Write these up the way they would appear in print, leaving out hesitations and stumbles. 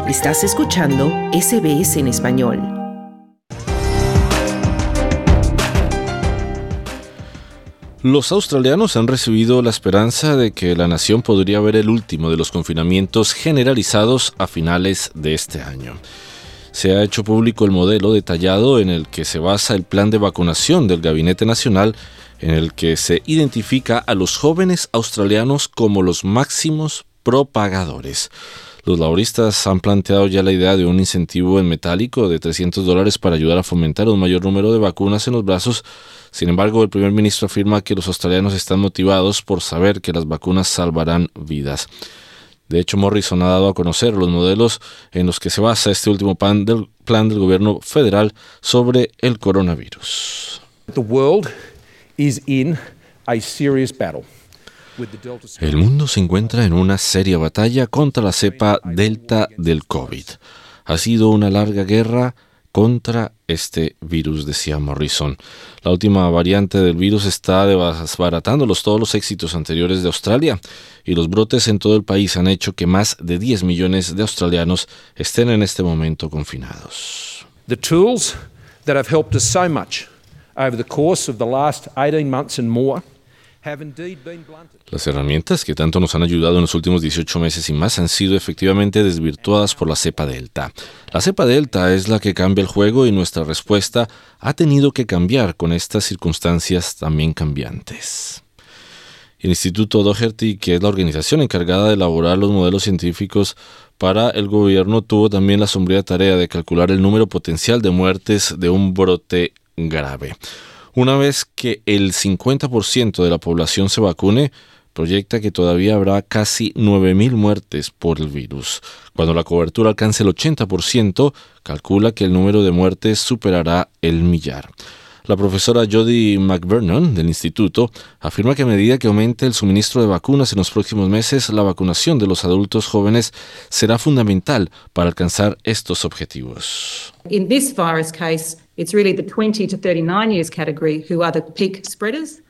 Estás escuchando SBS en español. Los australianos han recibido la esperanza de que la nación podría ver el último de los confinamientos generalizados a finales de este año. Se ha hecho público el modelo detallado en el que se basa el plan de vacunación del Gabinete Nacional, en el que se identifica a los jóvenes australianos como los máximos propagadores. Los laboristas han planteado ya la idea de un incentivo en metálico de $300 para ayudar a fomentar un mayor número de vacunas en los brazos. Sin embargo, el primer ministro afirma que los australianos están motivados por saber que las vacunas salvarán vidas. De hecho, Morrison ha dado a conocer los modelos en los que se basa este último plan del gobierno federal sobre el coronavirus. The world is in a serious battle. El mundo se encuentra en una seria batalla contra la cepa Delta del COVID. Ha sido una larga guerra contra este virus, decía Morrison. La última variante del virus está desbaratando todos los éxitos anteriores de Australia, y los brotes en todo el país han hecho que más de 10 millones de australianos estén en este momento confinados. The tools that have helped us so much over the course of the last 18 months and more have indeed been blunted. Las herramientas que tanto nos han ayudado en los últimos 18 meses y más han sido efectivamente desvirtuadas por la cepa Delta. La cepa Delta es la que cambia el juego y nuestra respuesta ha tenido que cambiar con estas circunstancias también cambiantes. El Instituto Doherty, que es la organización encargada de elaborar los modelos científicos para el gobierno, tuvo también la sombría tarea de calcular el número potencial de muertes de un brote grave. Una vez que el 50% de la población se vacune, proyecta que todavía habrá casi 9,000 muertes por el virus. Cuando la cobertura alcance el 80%, calcula que el número de muertes superará el 1,000,000. La profesora Jodie McVernon del instituto afirma que a medida que aumente el suministro de vacunas en los próximos meses, la vacunación de los adultos jóvenes será fundamental para alcanzar estos objetivos. In this virus case, it's really the 20 to 39 years category who are the peak spreaders.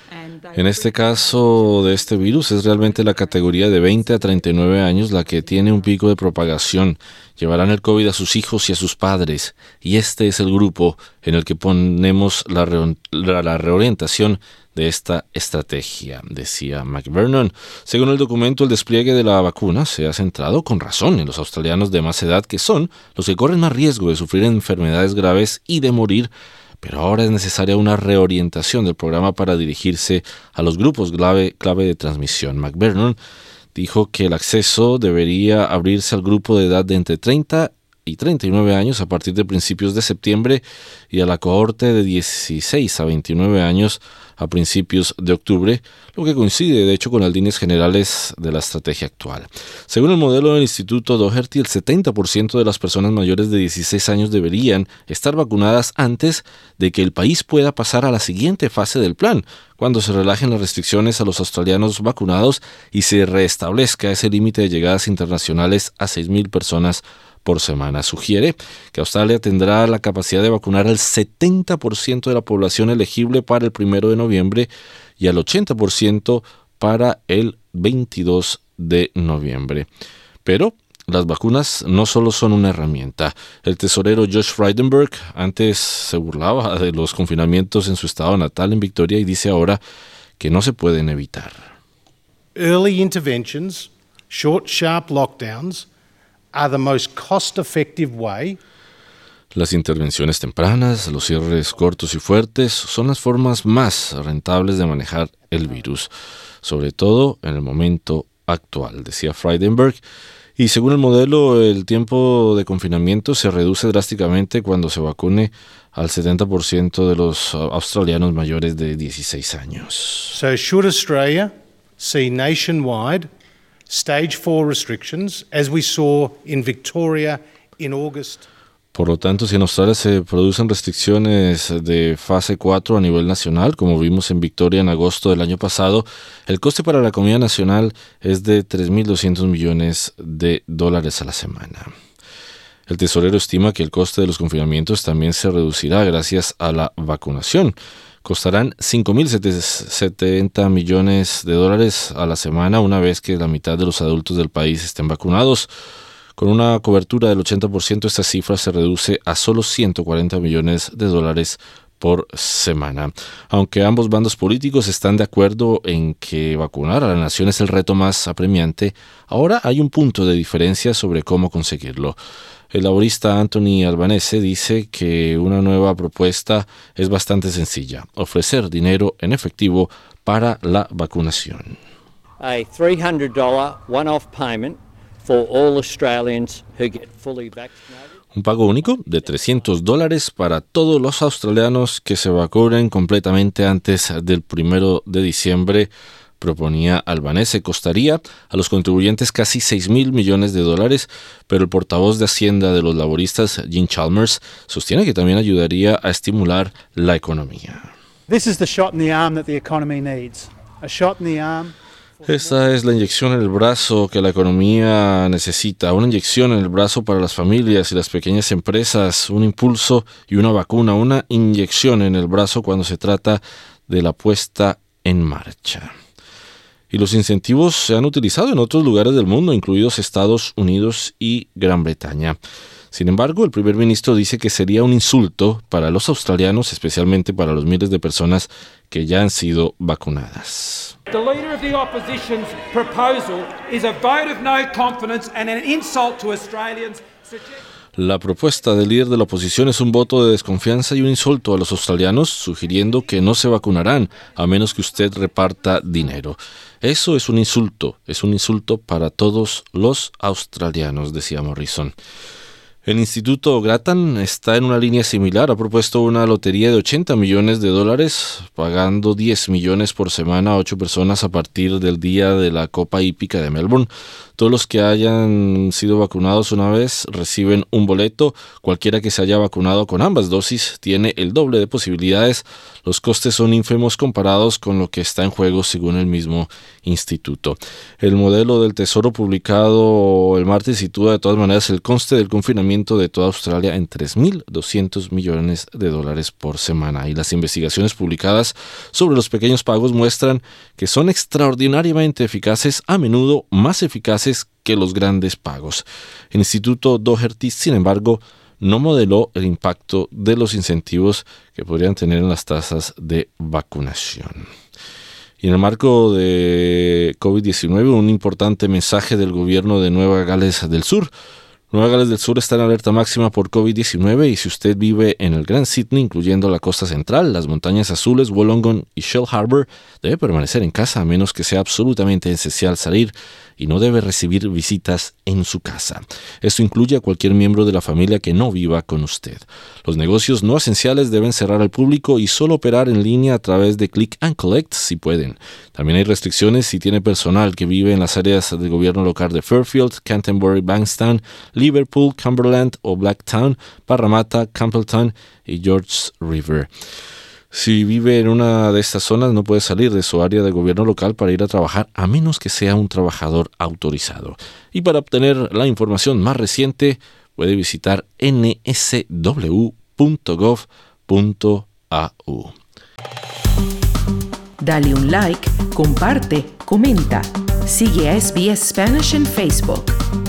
En este caso de este virus es realmente la categoría de 20 a 39 años la que tiene un pico de propagación. Llevarán el COVID a sus hijos y a sus padres, y este es el grupo en el que ponemos la reorientación de esta estrategia, decía McVernon. Según el documento, el despliegue de la vacuna se ha centrado con razón en los australianos de más edad, que son los que corren más riesgo de sufrir enfermedades graves y de morir. Pero ahora es necesaria una reorientación del programa para dirigirse a los grupos clave de transmisión. McVernon dijo que el acceso debería abrirse al grupo de edad de entre 30 y 39 años a partir de principios de septiembre y a la cohorte de 16 a 29 años a principios de octubre, lo que coincide de hecho con las líneas generales de la estrategia actual. Según el modelo del Instituto Doherty, el 70% de las personas mayores de 16 años deberían estar vacunadas antes de que el país pueda pasar a la siguiente fase del plan, cuando se relajen las restricciones a los australianos vacunados y se restablezca ese límite de llegadas internacionales a 6,000 personas por semana. Sugiere que Australia tendrá la capacidad de vacunar al 70% de la población elegible para el 1 de noviembre y al 80% para el 22 de noviembre. Pero las vacunas no solo son una herramienta. El tesorero Josh Frydenberg antes se burlaba de los confinamientos en su estado natal en Victoria y dice ahora que no se pueden evitar. Early interventions, short, sharp lockdowns are the most cost-effective way. Las intervenciones tempranas, los cierres cortos y fuertes son las formas más rentables de manejar el virus, sobre todo en el momento actual, decía Frydenberg. Y según el modelo, el tiempo de confinamiento se reduce drásticamente cuando se vacune al 70% de los australianos mayores de 16 años. So should Australia see nationwide Stage 4 restrictions, as we saw in Victoria in August? Por lo tanto, si en Australia se producen restricciones de fase 4 a nivel nacional, como vimos en Victoria en agosto del año pasado, el coste para la economía nacional es de $3,200 millones a la semana. El tesorero estima que el coste de los confinamientos también se reducirá gracias a la vacunación. Costarán $5,070 millones a la semana una vez que la mitad de los adultos del país estén vacunados. Con una cobertura del 80%, esta cifra se reduce a solo $140 millones por semana. Aunque ambos bandos políticos están de acuerdo en que vacunar a la nación es el reto más apremiante, ahora hay un punto de diferencia sobre cómo conseguirlo. El laborista Anthony Albanese dice que una nueva propuesta es bastante sencilla: ofrecer dinero en efectivo para la vacunación. A $300 one-off payment for all Australians who get fully vaccinated. Un pago único de $300 para todos los australianos que se vacunen completamente antes del 1 de diciembre, proponía Albanese. Costaría a los contribuyentes casi $6,000 millones, pero el portavoz de Hacienda de los laboristas, Jim Chalmers, sostiene que también ayudaría a estimular la economía. This is the shot in the arm that the economy needs. A shot in the arm. Esta es la inyección en el brazo que la economía necesita, una inyección en el brazo para las familias y las pequeñas empresas, un impulso y una vacuna, una inyección en el brazo cuando se trata de la puesta en marcha. Y los incentivos se han utilizado en otros lugares del mundo, incluidos Estados Unidos y Gran Bretaña. Sin embargo, el primer ministro dice que sería un insulto para los australianos, especialmente para los miles de personas que ya han sido vacunadas. The leader of the opposition's proposal is a vote of no confidence and an insult to Australians. La propuesta del líder de la oposición es un voto de desconfianza y un insulto a los australianos, sugiriendo que no se vacunarán a menos que usted reparta dinero. Eso es un insulto para todos los australianos, decía Morrison. El Instituto Grattan está en una línea similar. Ha propuesto una lotería de $80 millones, pagando 10 millones por semana a 8 personas a partir del día de la Copa Hípica de Melbourne. Todos los que hayan sido vacunados una vez reciben un boleto. Cualquiera que se haya vacunado con ambas dosis tiene el doble de posibilidades. Los costes son ínfimos comparados con lo que está en juego, según el mismo instituto. El modelo del Tesoro publicado el martes sitúa de todas maneras el coste del confinamiento de toda Australia en $3,200 millones por semana. Y las investigaciones publicadas sobre los pequeños pagos muestran que son extraordinariamente eficaces, a menudo más eficaces que los grandes pagos. El Instituto Doherty, sin embargo, no modeló el impacto de los incentivos que podrían tener en las tasas de vacunación. Y en el marco de COVID-19, un importante mensaje del gobierno de Nueva Gales del Sur. Nueva Gales del Sur está en alerta máxima por COVID-19 y si usted vive en el Gran Sydney, incluyendo la costa central, las montañas azules, Wollongong y Shell Harbour, debe permanecer en casa a menos que sea absolutamente esencial salir y no debe recibir visitas en su casa. Esto incluye a cualquier miembro de la familia que no viva con usted. Los negocios no esenciales deben cerrar al público y solo operar en línea a través de Click and Collect si pueden. También hay restricciones si tiene personal que vive en las áreas del gobierno local de Fairfield, Canterbury, Bankstown, Liverpool, Cumberland o Blacktown, Parramatta, Campbelltown y Georges River. Si vive en una de estas zonas, no puede salir de su área de gobierno local para ir a trabajar a menos que sea un trabajador autorizado. Y para obtener la información más reciente, puede visitar nsw.gov.au. Dale un like, comparte, comenta. Sigue a SBS Spanish en Facebook.